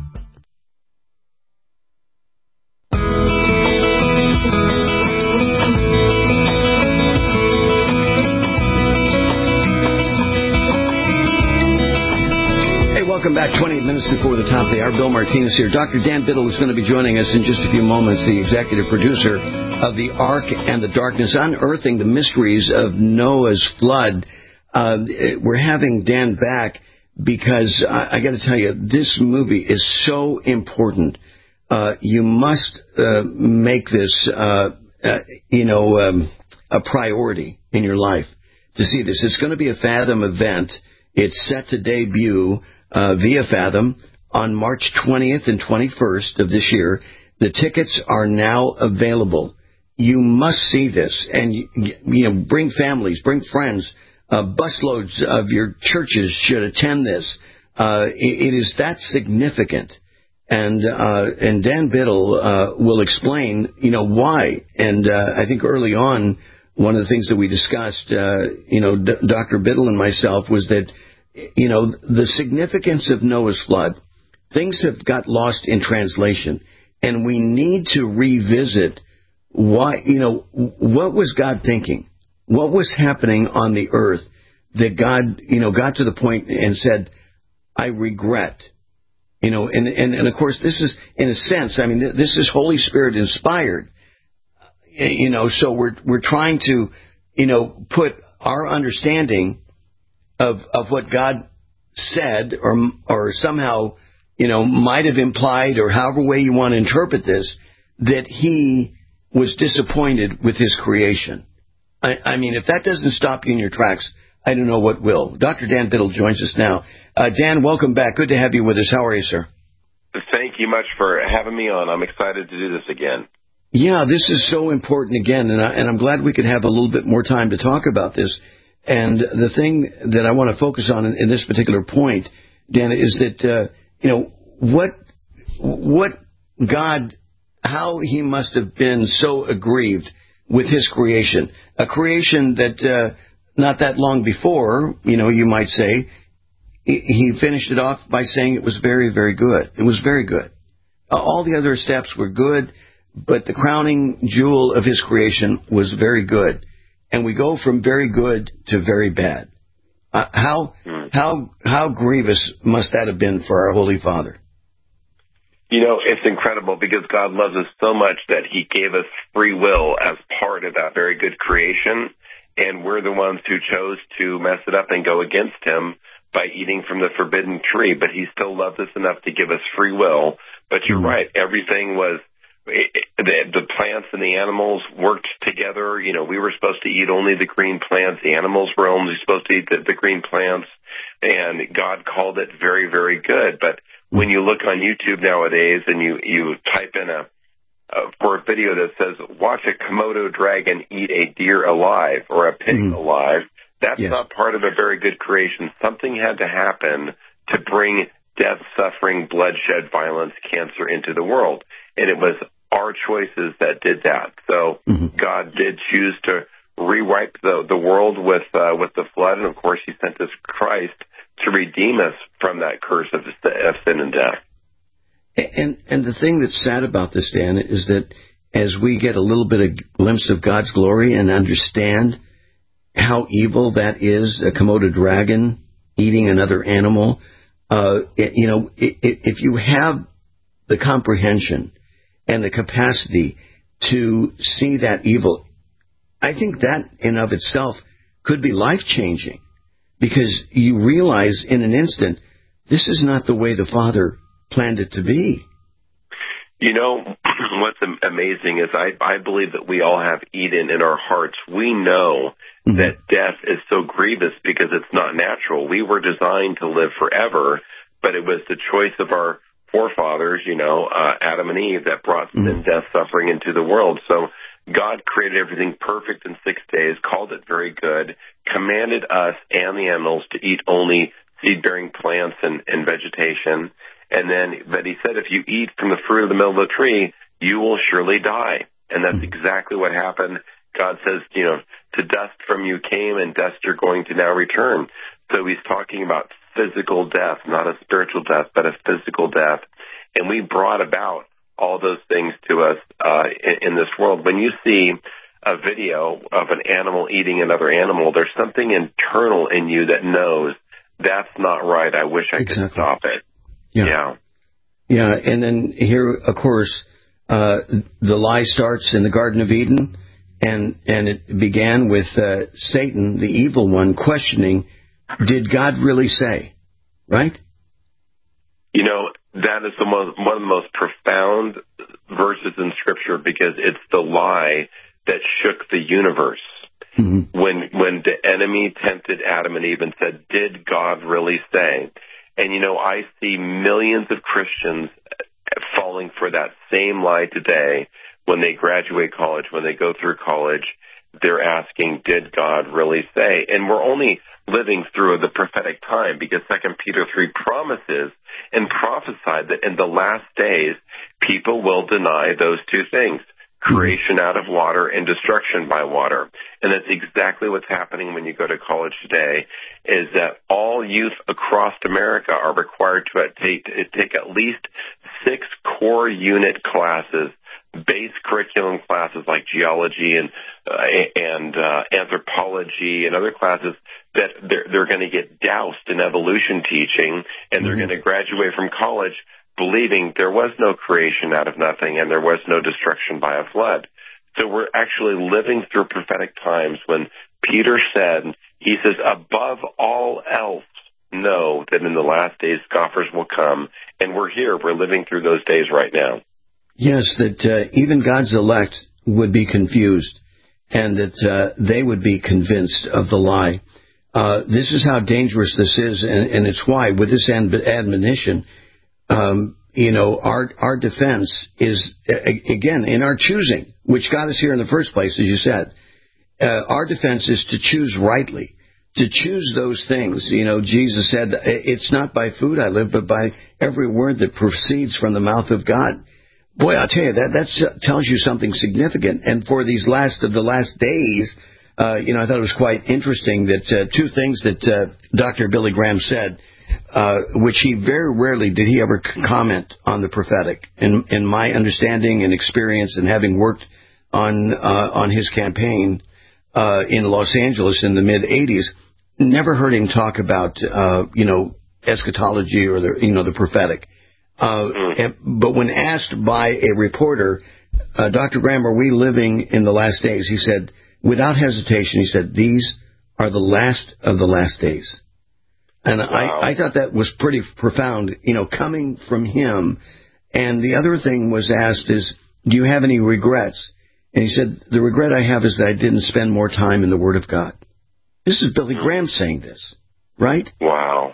Welcome back. twenty-eight minutes before the top of the hour. Bill Martinez here. Doctor Dan Biddle is going to be joining us in just a few moments, the executive producer of the Ark and the Darkness, unearthing the mysteries of Noah's flood. Uh, we're having Dan back because I, I got to tell you, this movie is so important. Uh, you must uh, make this, uh, uh, you know, um, a priority in your life to see this. It's going to be a Fathom event. It's set to debut Uh, via Fathom on March twentieth and twenty-first of this year. The tickets are now available. You must see this, and you, you know, bring families, bring friends. Uh, busloads of your churches should attend this. Uh, it, it is that significant, and uh, and Dan Biddle uh, will explain, you know, why. And uh, I think early on, one of the things that we discussed, uh, you know, D- Doctor Biddle and myself, was that, you know, the significance of Noah's flood, things have got lost in translation, and we need to revisit why, you know, what was God thinking? What was happening on the earth that God, you know, got to the point and said, I regret, you know, and, and, and of course, this is, in a sense, I mean, this is Holy Spirit inspired, you know, so we're, we're trying to, you know, put our understanding of of what God said, or or somehow, you know, might have implied, or however way you want to interpret this, that he was disappointed with his creation. I, I mean, if that doesn't stop you in your tracks, I don't know what will. Doctor Dan Biddle joins us now. Uh, Dan, welcome back. Good to have you with us. How are you, sir? Thank you much for having me on. I'm excited to do this again. Yeah, this is so important again, and, I, and I'm glad we could have a little bit more time to talk about this. And the thing that I want to focus on in, in this particular point, Dan, is that, uh, you know, what what God, how he must have been so aggrieved with his creation, a creation that uh, not that long before, you know, you might say, he finished it off by saying it was very, very good. It was very good. Uh, all the other steps were good, but the crowning jewel of his creation was very good. And we go from very good to very bad. Uh, how how how grievous must that have been for our Holy Father? You know, it's incredible because God loves us so much that he gave us free will as part of that very good creation, and we're the ones who chose to mess it up and go against him by eating from the forbidden tree. But he still loved us enough to give us free will. But you're mm-hmm. right, everything was, it, the, the plants and the animals worked together. You know, we were supposed to eat only the green plants. The animals were only supposed to eat the, the green plants. And God called it very, very good. But when you look on YouTube nowadays and you, you type in a, uh, for a video that says, watch a Komodo dragon eat a deer alive or a pig mm-hmm. alive, that's yes. not part of a very good creation. Something had to happen to bring death, suffering, bloodshed, violence, cancer into the world. And it was our choices that did that. So mm-hmm. God did choose to rewrite the, the world with, uh, with the flood. And of course, he sent us Christ to redeem us from that curse of, of sin and death. And, and the thing that's sad about this, Dan, is that as we get a little bit of glimpse of God's glory and understand how evil that is, a Komodo dragon eating another animal, uh, it, you know, it, it, if you have the comprehension and the capacity to see that evil, I think that in of itself could be life-changing, because you realize in an instant, this is not the way the Father planned it to be. You know, what's amazing is I, I believe that we all have Eden in our hearts. We know mm-hmm. that death is so grievous because it's not natural. We were designed to live forever, but it was the choice of our forefathers, you know, uh, Adam and Eve, that brought mm-hmm. sin, death, suffering into the world. So God created everything perfect in six days, called it very good, commanded us and the animals to eat only seed-bearing plants and, and vegetation. And then, but he said, if you eat from the fruit of the middle of the tree, you will surely die. And that's exactly what happened. God says, you know, to dust from you came, and dust you're going to now return. So he's talking about physical death, not a spiritual death, but a physical death. And we brought about all those things to us uh, in, in this world. When you see a video of an animal eating another animal, there's something internal in you that knows that's not right. I wish I exactly. could stop it. Yeah. yeah. Yeah, and then here, of course, uh, the lie starts in the Garden of Eden, and, and it began with uh, Satan, the evil one, questioning, did God really say? Right? You know, that is the most, one of the most profound verses in Scripture, because it's the lie that shook the universe. Mm-hmm. When when the enemy tempted Adam and Eve and said, did God really say? And, you know, I see millions of Christians falling for that same lie today. When they graduate college, when they go through college, they're asking, did God really say? And we're only living through the prophetic time, because Second Peter three promises and prophesied that in the last days, people will deny those two things. Creation out of water and destruction by water. And that's exactly what's happening when you go to college today, is that all youth across America are required to take, take at least six core unit classes, base curriculum classes like geology and uh, and uh, anthropology and other classes that they're, they're going to get doused in evolution teaching, and they're mm-hmm. going to graduate from college believing there was no creation out of nothing and there was no destruction by a flood. So we're actually living through prophetic times when Peter said, he says, above all else, know that in the last days scoffers will come. And we're here. We're living through those days right now. Yes, that uh, even God's elect would be confused, and that uh, they would be convinced of the lie. Uh, this is how dangerous this is, and, and it's why, with this admonition, Um, you know, our our defense is, again, in our choosing, which got us here in the first place, as you said. Uh, our defense is to choose rightly, to choose those things. You know, Jesus said, it's not by food I live, but by every word that proceeds from the mouth of God. Boy, I'll tell you, that that tells you something significant. And for these last of the last days, uh, you know, I thought it was quite interesting that uh, two things that uh, Doctor Billy Graham said, uh, which he very rarely did he ever comment on the prophetic. In, in my understanding and experience and having worked on uh, on his campaign uh, in Los Angeles in the mid-eighties, never heard him talk about, uh, you know, eschatology or the, you know, the prophetic. Uh, and, but when asked by a reporter, uh, Doctor Graham, are we living in the last days? He said, without hesitation, he said, these are the last of the last days. And wow. I, I thought that was pretty profound, you know, coming from him. And the other thing was asked is, do you have any regrets? And he said, the regret I have is that I didn't spend more time in the Word of God. This is Billy Graham saying this, right? Wow.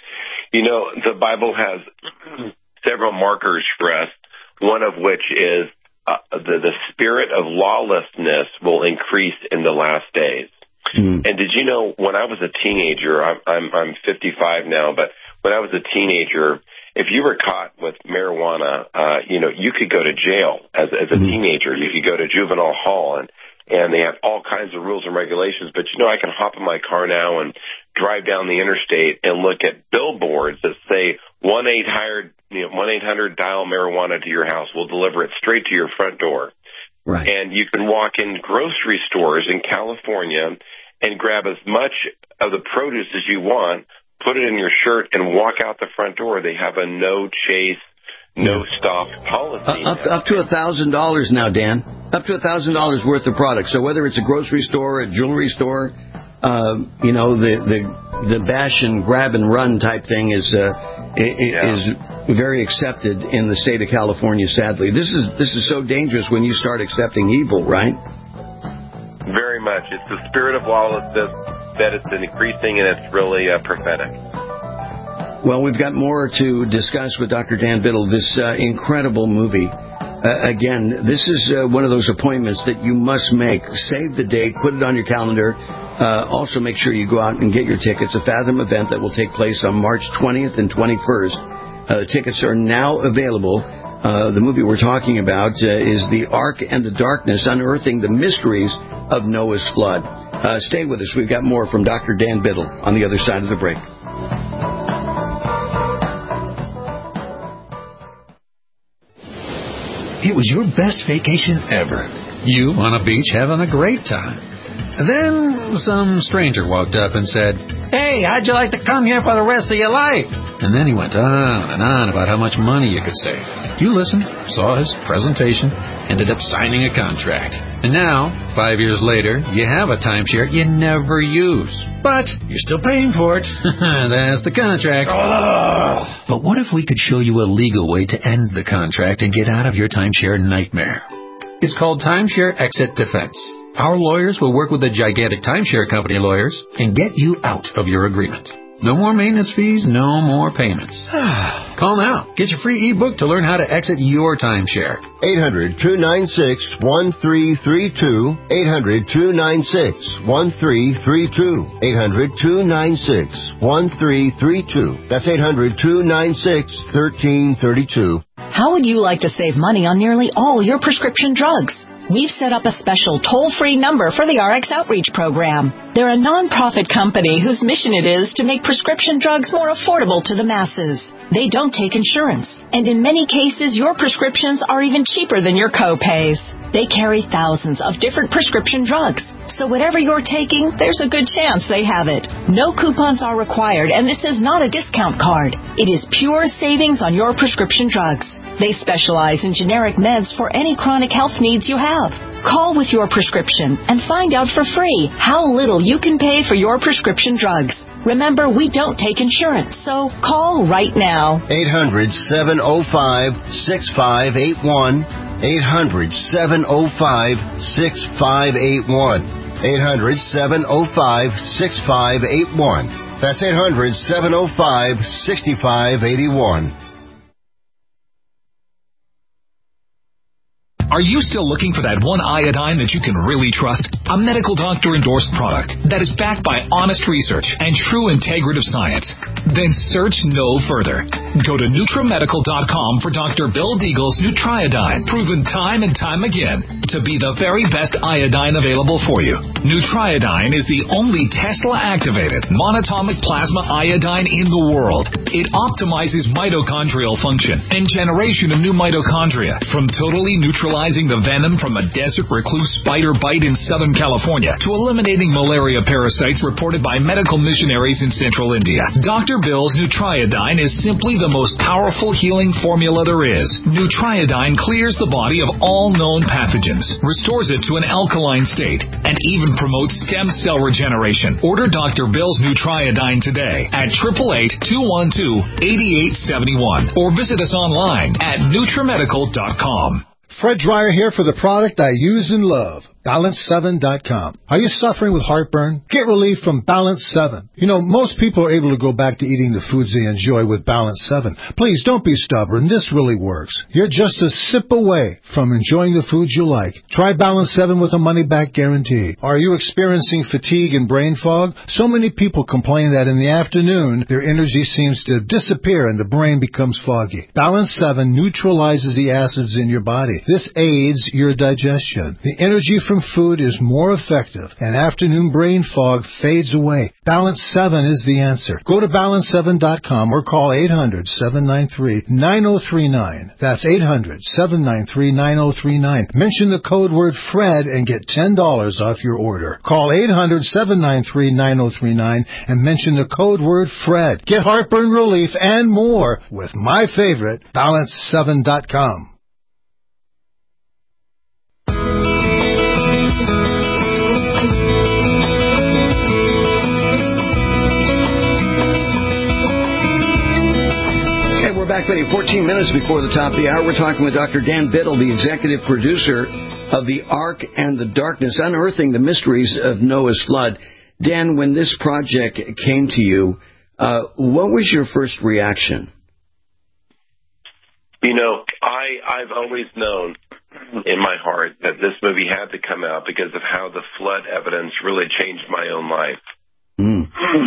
You know, the Bible has several markers for us, one of which is uh, the, the spirit of lawlessness will increase in the last days. Mm. And did you know, when I was a teenager, I'm, I'm, I'm fifty-five now, but when I was a teenager, if you were caught with marijuana, uh, you know, you could go to jail as, as a mm. teenager. You could go to juvenile hall, and and they have all kinds of rules and regulations. But, you know, I can hop in my car now and drive down the interstate and look at billboards that say one eight hundred, you know, one eight hundred dial marijuana to your house. We'll deliver it straight to your front door. Right. And you can walk in grocery stores in California and grab as much of the produce as you want, put it in your shirt, and walk out the front door. They have a no chase, no stop policy. Uh, up, up to a thousand dollars now, Dan. Up to a thousand dollars worth of product. So whether it's a grocery store, a jewelry store, uh, you know, the, the the bash and grab and run type thing is uh, yeah. is very accepted in the state of California. Sadly, this is this is so dangerous when you start accepting evil, right? Very much. It's the spirit of lawlessness that it's increasing, and it's really uh, prophetic. Well, we've got more to discuss with Doctor Dan Biddle, this uh, incredible movie. Uh, again, this is uh, one of those appointments that you must make. Save the date, put it on your calendar. Uh, also, make sure you go out and get your tickets. A Fathom event that will take place on March twentieth and twenty-first. Uh, the tickets are now available. Uh, the movie we're talking about uh, is The Ark and the Darkness, Unearthing the Mysteries of Noah's Flood. Uh, stay with us. We've got more from Doctor Dan Biddle on the other side of the break. It was your best vacation ever. You on a beach having a great time. Then some stranger walked up and said, "Hey, how'd you like to come here for the rest of your life?" And then he went on and on about how much money you could save. You listened, saw his presentation, ended up signing a contract. And now, five years later, you have a timeshare you never use. But you're still paying for it. That's the contract. Ugh. But what if we could show you a legal way to end the contract and get out of your timeshare nightmare? It's called Timeshare Exit Defense. Our lawyers will work with the gigantic timeshare company lawyers and get you out of your agreement. No more maintenance fees, no more payments. Call now. Get your free ebook to learn how to exit your timeshare. eight hundred, two nine six, one three three two. eight hundred, two nine six, one three three two. eight hundred, two nine six, one three three two. That's eight hundred, two nine six, one three three two. How would you like to save money on nearly all your prescription drugs? We've set up a special toll-free number for the R X Outreach Program. They're a non-profit company whose mission it is to make prescription drugs more affordable to the masses. They don't take insurance, and in many cases, your prescriptions are even cheaper than your co-pays. They carry thousands of different prescription drugs, so whatever you're taking, there's a good chance they have it. No coupons are required, and this is not a discount card. It is pure savings on your prescription drugs. They specialize in generic meds for any chronic health needs you have. Call with your prescription and find out for free how little you can pay for your prescription drugs. Remember, we don't take insurance, so call right now. eight hundred, seven oh five, six five eight one. eight hundred, seven oh five, six five eight one. eight hundred, seven oh five, six five eight one. That's eight hundred, seven oh five, six five eight one. Are you still looking for that one iodine that you can really trust? A medical doctor-endorsed product that is backed by honest research and true integrative science? Then search no further. Go to Nutramedical dot com for Doctor Bill Deagle's Nutriodine, proven time and time again to be the very best iodine available for you. Nutriodine is the only Tesla-activated monatomic plasma iodine in the world. It optimizes mitochondrial function and generation of new mitochondria, from totally neutralizing the venom from a desert recluse spider bite in Southern California to eliminating malaria parasites reported by medical missionaries in Central India. Doctor Bill's Nutriodine is simply the most powerful healing formula there is. Nutriodine clears the body of all known pathogens, restores it to an alkaline state, and even promotes stem cell regeneration. Order Doctor Bill's Nutriodine today at eight eight eight, two one two, eight eight seven one or visit us online at Nutramedical dot com. Fred Dreyer here for the product I use and love, Balance seven dot com. Are you suffering with heartburn? Get relief from Balance seven. You know, most people are able to go back to eating the foods they enjoy with Balance seven. Please, don't be stubborn. This really works. You're just a sip away from enjoying the foods you like. Try Balance seven with a money-back guarantee. Are you experiencing fatigue and brain fog? So many people complain that in the afternoon, their energy seems to disappear and the brain becomes foggy. Balance seven neutralizes the acids in your body. This aids your digestion. The energy from food is more effective, and afternoon brain fog fades away. Balance seven is the answer. Go to balance seven dot com or call eight hundred, seven nine three, nine oh three nine. That's eight hundred, seven nine three, nine oh three nine. Mention the code word FRED and get ten dollars off your order. Call eight hundred, seven nine three, nine oh three nine and mention the code word FRED. Get heartburn relief and more with my favorite, balance seven dot com. We're back with you fourteen minutes before the top of the hour. We're talking with Doctor Dan Biddle, the executive producer of The Ark and the Darkness, Unearthing the Mysteries of Noah's Flood. Dan, when this project came to you, uh, what was your first reaction? You know, I, I've always known in my heart that this movie had to come out because of how the flood evidence really changed my own life. Mm.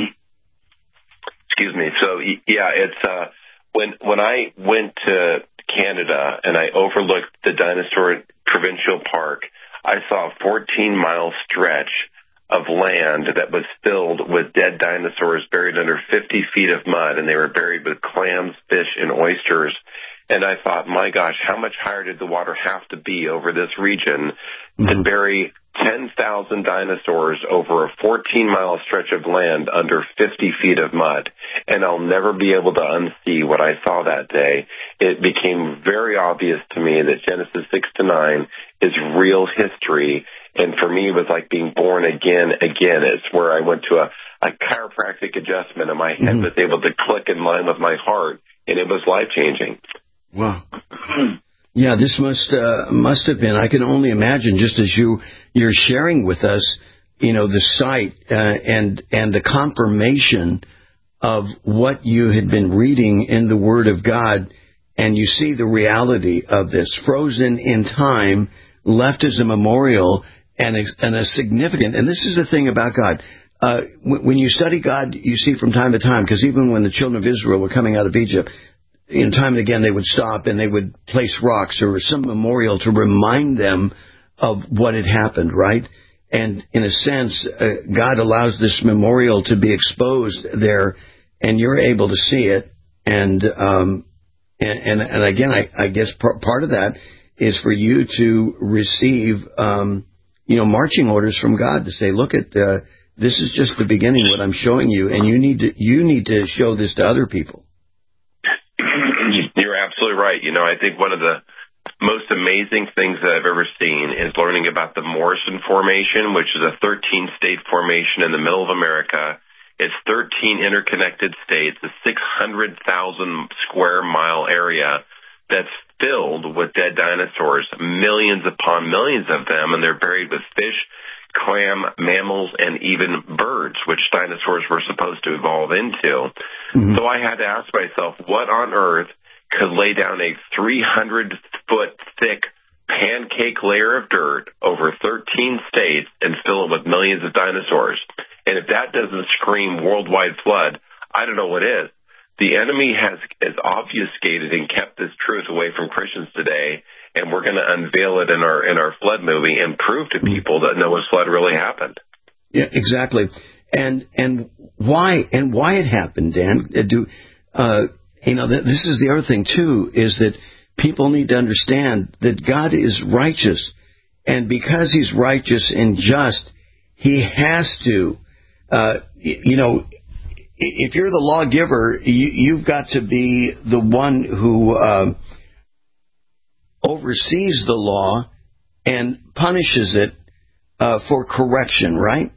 Excuse me. So, yeah, it's... uh When when I went to Canada and I overlooked the Dinosaur Provincial Park, I saw a fourteen-mile stretch of land that was filled with dead dinosaurs buried under fifty feet of mud, and they were buried with clams, fish, and oysters. And I thought, my gosh, how much higher did the water have to be over this region mm-hmm. to bury ten thousand dinosaurs over a fourteen-mile stretch of land under fifty feet of mud? And I'll never be able to unsee what I saw that day. It became very obvious to me that Genesis six to nine is real history. And for me, it was like being born again, again. It's where I went to a, a chiropractic adjustment and my head mm-hmm. was able to click in line with my heart, and it was life-changing. Wow. Yeah, this must uh, must have been. I can only imagine, just as you you're sharing with us, you know, the site uh, and and the confirmation of what you had been reading in the Word of God, and you see the reality of this, frozen in time, left as a memorial and a, and a significant. And this is the thing about God. Uh, when you study God, you see from time to time, because even when the children of Israel were coming out of Egypt, in time and again, they would stop and they would place rocks or some memorial to remind them of what had happened, right? And in a sense, uh, God allows this memorial to be exposed there, and you're able to see it. And um, and, and, and again, I, I guess p- part of that is for you to receive, um, you know, marching orders from God to say, look at uh, this is just the beginning, what I'm showing you, and you need to you need to show this to other people. You're absolutely right. You know, I think one of the most amazing things that I've ever seen is learning about the Morrison Formation, which is a thirteen-state formation in the middle of America. It's thirteen interconnected states, a six hundred thousand square mile area that's filled with dead dinosaurs, millions upon millions of them, and they're buried with fish, clam, mammals, and even birds, which dinosaurs were supposed to evolve into. Mm-hmm. So I had to ask myself, what on earth could lay down a three hundred foot thick pancake layer of dirt over thirteen states and fill it with millions of dinosaurs. And if that doesn't scream worldwide flood, I don't know what is. The enemy has, has obfuscated and kept this truth away from Christians today, and we're going to unveil it in our in our flood movie and prove to people that Noah's flood really happened. Yeah, exactly. And and why and why it happened, Dan? Do uh, you know? This is the other thing too, is that people need to understand that God is righteous, and because He's righteous and just, He has to, uh, you know. If you're the lawgiver, you, you've got to be the one who uh, oversees the law and punishes it uh, for correction, right?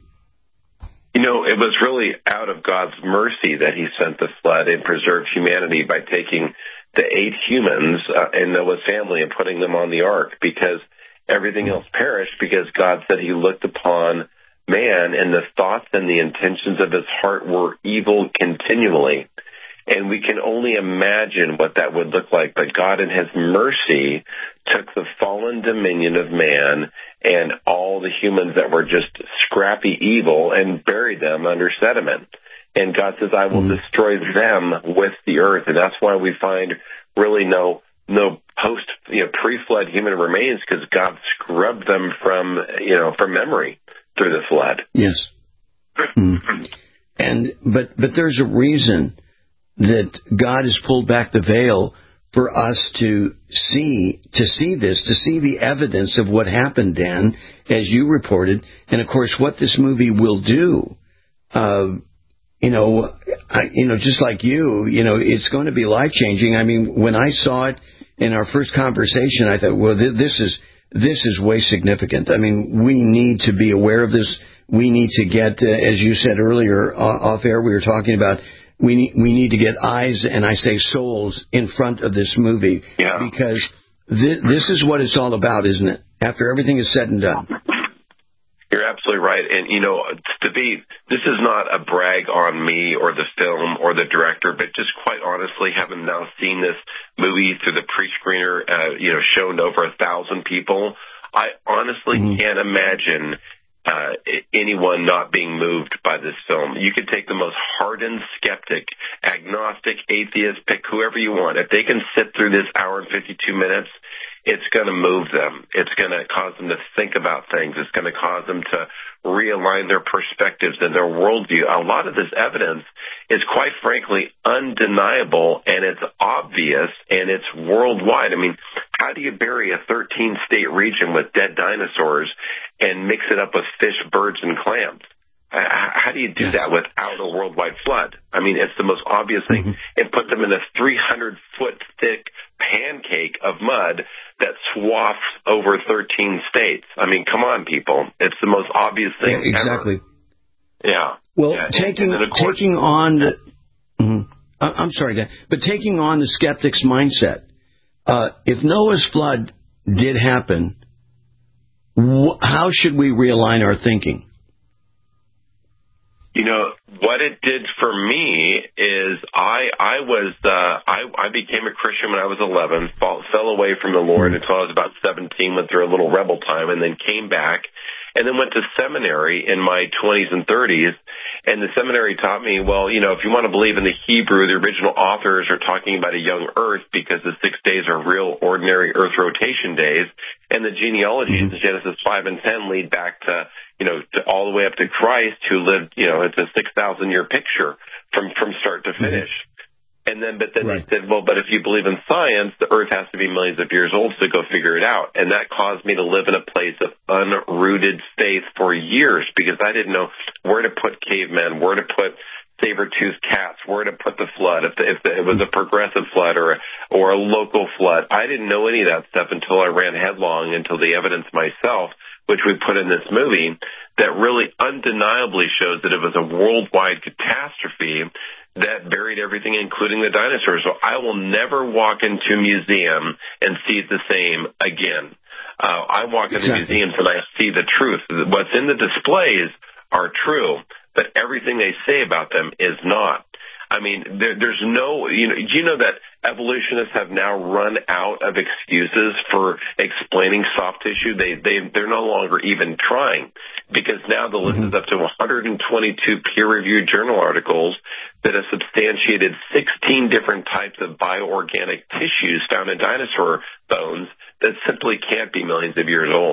You know, it was really out of God's mercy that He sent the flood and preserved humanity by taking the eight humans uh, in Noah's family and putting them on the ark, because everything else perished, because God said He looked upon man, and the thoughts and the intentions of his heart were evil continually. And we can only imagine what that would look like. But God in His mercy took the fallen dominion of man and all the humans that were just scrappy evil and buried them under sediment. And God says, I will mm-hmm. destroy them with the earth. And that's why we find really no no post, you know, pre-flood human remains, because God scrubbed them from, you know, from memory through the flood. Yes. Mm. And but but there's a reason that God has pulled back the veil for us to see to see this, to see the evidence of what happened, Dan, as you reported, and of course what this movie will do. Uh, you know, I, you know, just like you, you know, it's going to be life changing. I mean, when I saw it in our first conversation, I thought, well, th- this is. This is way significant. I mean, we need to be aware of this. We need to get, uh, as you said earlier, uh, off air, we were talking about, we need, we need to get eyes, and I say souls, in front of this movie. Yeah. Because th- this is what it's all about, isn't it? After everything is said and done. You're absolutely right. And, you know, to be, this is not a brag on me or the film or the director, but just quite honestly, having now seen this movie through the pre-screener, uh, you know, shown to over a thousand people, I honestly mm-hmm. can't imagine uh, anyone not being moved by this film. You could take the most hardened skeptic, agnostic, atheist, pick whoever you want. If they can sit through this hour and fifty-two minutes, it's going to move them. It's going to cause them to think about things. It's going to cause them to realign their perspectives and their worldview. A lot of this evidence is, quite frankly, undeniable, and it's obvious, and it's worldwide. I mean, how do you bury a thirteen-state region with dead dinosaurs and mix it up with fish, birds, and clams? How do you do that without a worldwide flood? I mean, it's the most obvious thing. Mm-hmm. And put them in a three hundred foot thick pancake of mud that swathes over thirteen states. I mean, come on, people. It's the most obvious thing yeah, exactly. ever. Yeah. Well, yeah. taking and, and course, taking on the... Mm-hmm. I'm sorry, Dan, but taking on the skeptic's mindset, uh, if Noah's flood did happen, wh- how should we realign our thinking? You know, what it did for me is I I was uh, I, I became a Christian when I was eleven, fall, fell away from the Lord until I was about seventeen, went through a little rebel time, and then came back, and then went to seminary in my twenties and thirties. And the seminary taught me, well, you know, if you want to believe in the Hebrew, the original authors are talking about a young Earth because the six days are real, ordinary Earth rotation days, and the genealogies mm-hmm. in Genesis five and ten lead back to, you know, to all the way up to Christ, who lived, you know, it's a six thousand year picture from, from start to finish. Mm-hmm. And then, but then right. they said, well, but if you believe in science, the earth has to be millions of years old, so go figure it out. And that caused me to live in a place of unrooted faith for years, because I didn't know where to put cavemen, where to put saber-toothed cats, where to put the flood, if, the, if the, it was a progressive flood or a, or a local flood. I didn't know any of that stuff until I ran headlong into the evidence myself, which we put in this movie, that really undeniably shows that it was a worldwide catastrophe that buried everything, including the dinosaurs. So I will never walk into a museum and see it the same again. Uh, I walk into exactly. museums and I see the truth. What's in the displays are true, but everything they say about them is not. I mean, there, there's no, you know, do you know that evolutionists have now run out of excuses for explaining soft tissue? They, they, they're no longer even trying, because now the list is up to one hundred twenty-two peer-reviewed journal articles that have substantiated sixteen different types of bioorganic tissues found in dinosaur bones that simply can't be millions of years old.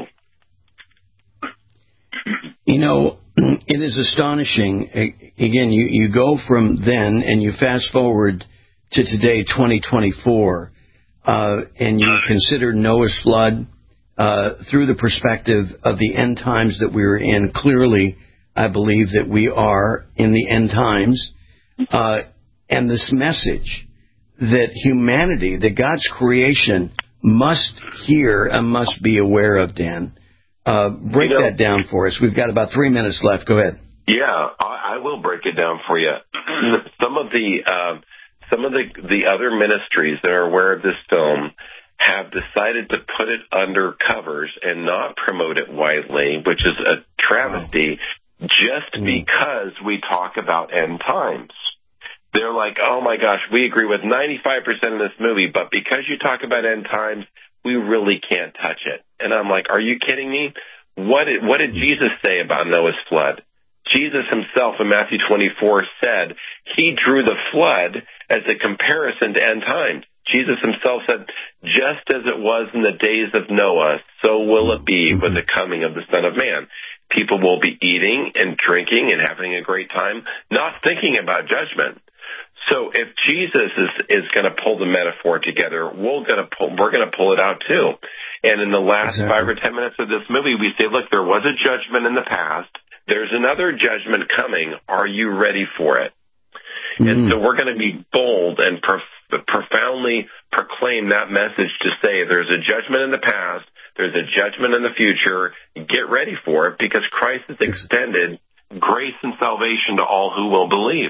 You know, it is astonishing. Again, you, you go from then and you fast forward to today, twenty twenty-four, uh, and you consider Noah's flood uh, through the perspective of the end times that we are in. Clearly, I believe that we are in the end times. Uh, and this message that humanity, that God's creation must hear and must be aware of, Dan. Uh, break you know, that down for us. We've got about three minutes left. Go ahead. Yeah, I, I will break it down for you. Some of the uh, some of the the other ministries that are aware of this film have decided to put it under covers and not promote it widely, which is a travesty, wow. just mm. because we talk about end times. They're like, oh my gosh, we agree with ninety-five percent of this movie, but because you talk about end times, we really can't touch it. And I'm like, are you kidding me? What did, what did Jesus say about Noah's flood? Jesus himself in Matthew twenty-four said he drew the flood as a comparison to end times. Jesus himself said, just as it was in the days of Noah, so will it be with the coming of the Son of Man. People will be eating and drinking and having a great time, not thinking about judgment. So if Jesus is, is going to pull the metaphor together, we're going to pull, we're going to pull it out too. And in the last exactly. five or ten minutes of this movie, we say, look, there was a judgment in the past. There's another judgment coming. Are you ready for it? Mm-hmm. And so we're going to be bold and prof- profoundly proclaim that message to say there's a judgment in the past. There's a judgment in the future. Get ready for it, because Christ has extended grace and salvation to all who will believe.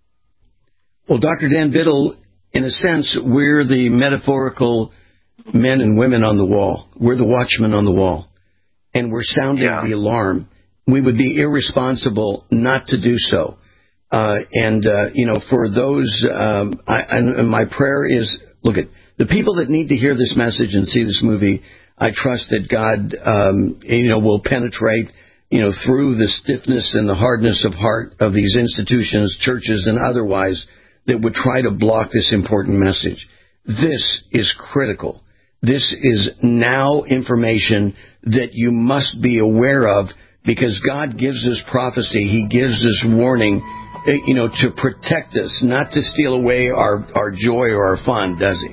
Well, Doctor Dan Biddle, in a sense, we're the metaphorical men and women on the wall. We're the watchmen on the wall. And we're sounding yeah. the alarm. We would be irresponsible not to do so. Uh, and, uh, you know, for those, um, I, and my prayer is, look at the people that need to hear this message and see this movie. I trust that God, um, you know, will penetrate, you know, through the stiffness and the hardness of heart of these institutions, churches, and otherwise, that would try to block this important message. This is critical. This is now information that you must be aware of, because God gives us prophecy. He gives us warning, you know, to protect us, not to steal away our, our joy or our fun, does he?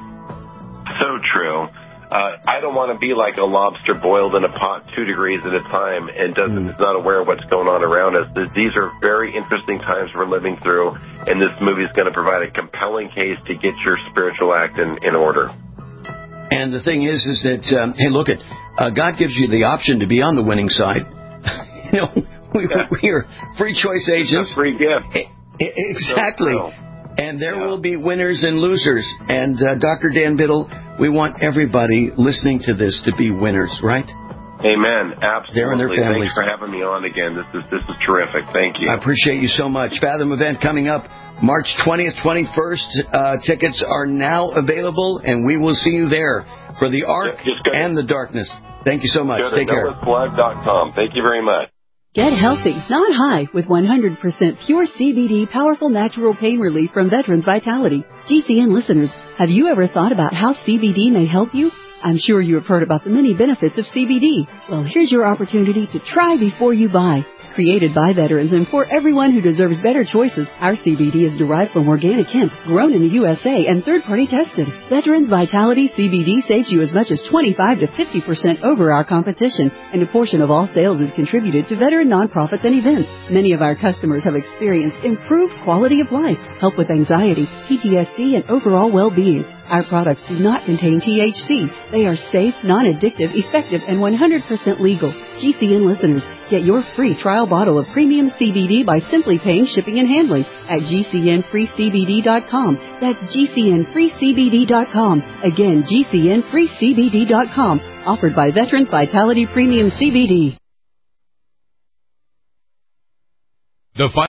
So true. Uh, I don't want to be like a lobster boiled in a pot two degrees at a time and doesn't mm. is not aware of what's going on around us. These are very interesting times we're living through, and this movie is going to provide a compelling case to get your spiritual act in, in order. And the thing is, is that, um, hey, look, it, uh, God gives you the option to be on the winning side. you know, we, yeah. we are free choice agents. It's a free gift. I, I, exactly. So and there yeah. will be winners and losers. And uh, Doctor Dan Biddle, we want everybody listening to this to be winners, right? Amen. Absolutely. They're and their families. Thanks for having me on again. This is this is terrific. Thank you. I appreciate you so much. Fathom event coming up March twentieth, twenty-first. Uh, tickets are now available, and we will see you there for the Ark and the Darkness. Thank you so much. Go to Take care. noahs blood dot com. Thank you very much. Get healthy, not high, with one hundred percent pure C B D powerful natural pain relief from Veterans Vitality. G C N listeners, have you ever thought about how C B D may help you? I'm sure you have heard about the many benefits of C B D. Well, here's your opportunity to try before you buy. Created by veterans and for everyone who deserves better choices, our C B D is derived from organic hemp, grown in the U S A and third-party tested. Veterans Vitality C B D saves you as much as twenty-five to fifty percent over our competition, and a portion of all sales is contributed to veteran nonprofits and events. Many of our customers have experienced improved quality of life, help with anxiety, P T S D, and overall well-being. Our products do not contain T H C. They are safe, non-addictive, effective, and one hundred percent legal. G C N listeners, get your free trial bottle of premium C B D by simply paying shipping and handling at G C N free C B D dot com. That's G C N free C B D dot com. Again, G C N free C B D dot com. Offered by Veterans Vitality Premium C B D. The